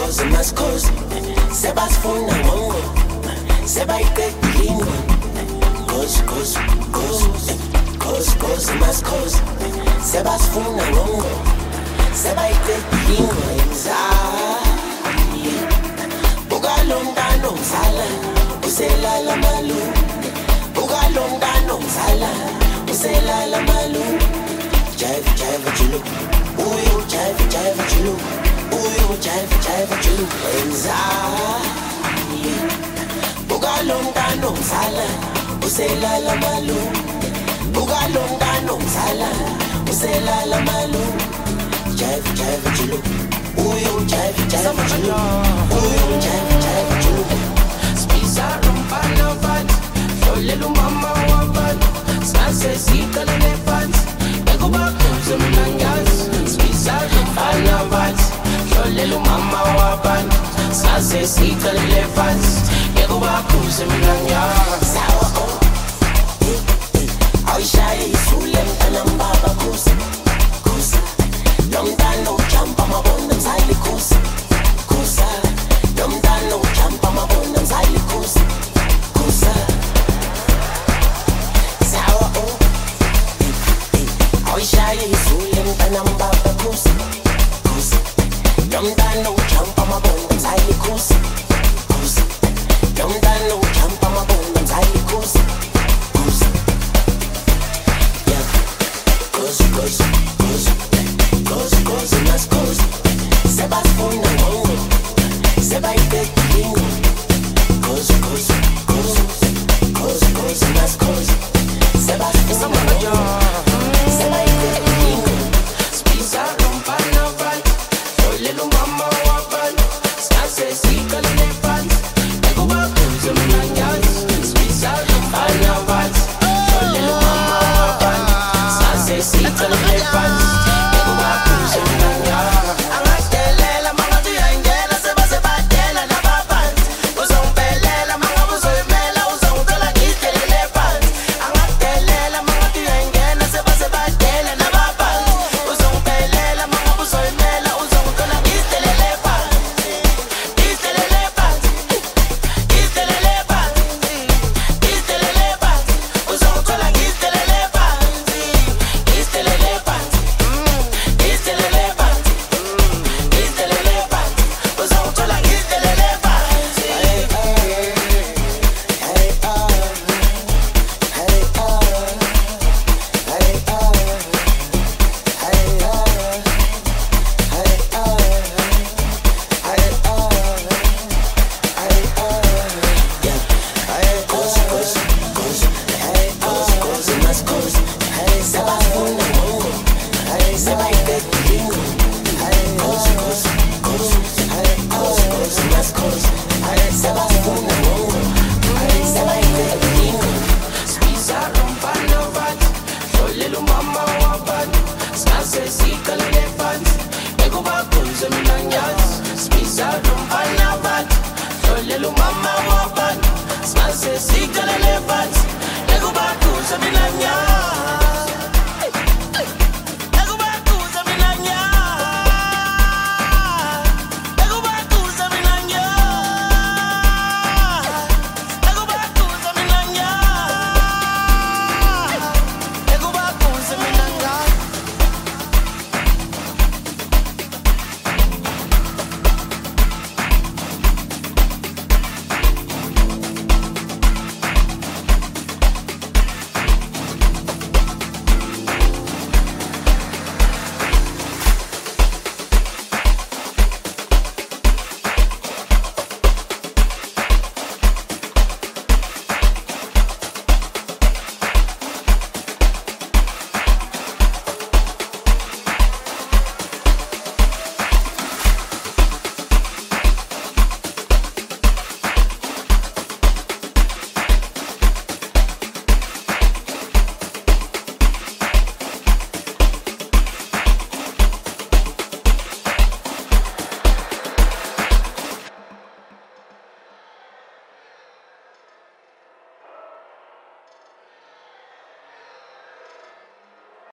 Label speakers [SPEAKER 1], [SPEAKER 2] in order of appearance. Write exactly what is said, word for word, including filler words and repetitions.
[SPEAKER 1] kozi maskozi sebasifuna ngongo sebayiqeda ilingo kozi kozi kozi kozi kozi maskozi sebasifuna ngongo sebayiqeda ilingo enzani buka lo mntana omzala uselala malume buka lo mntana omzala uselala malume jive jive julu uyo jive jive julu uyo jive jive julu enzani buka lo mntana omzala uselala malume buka lo mntana omzala uselala malume jive jive julu uyo jive jive julu uyo jive jive julu spisa rumpa lobat lolelo mama wabat sase sika le pants ego bakuze mnangas spisa rumpa lobat lolelo mama wabat sase sika le pants ego bakuze mnangas sawa oh aishaye isule mtana mbaba kusa kusa Lomdano champa mabona mzali kusa kusa Lomdano champa mabona mzali kusa kusa Sawa oh Aishaye isule mtana mbaba kusa kusa Lomdano champa mabona mzali kusa kusa Lomdano champa mabona mzali kusa kusa Yeah Kusa kusa kusa Kozi kozi mas kozi sebasifuna ngongo sebayiqeda ilingo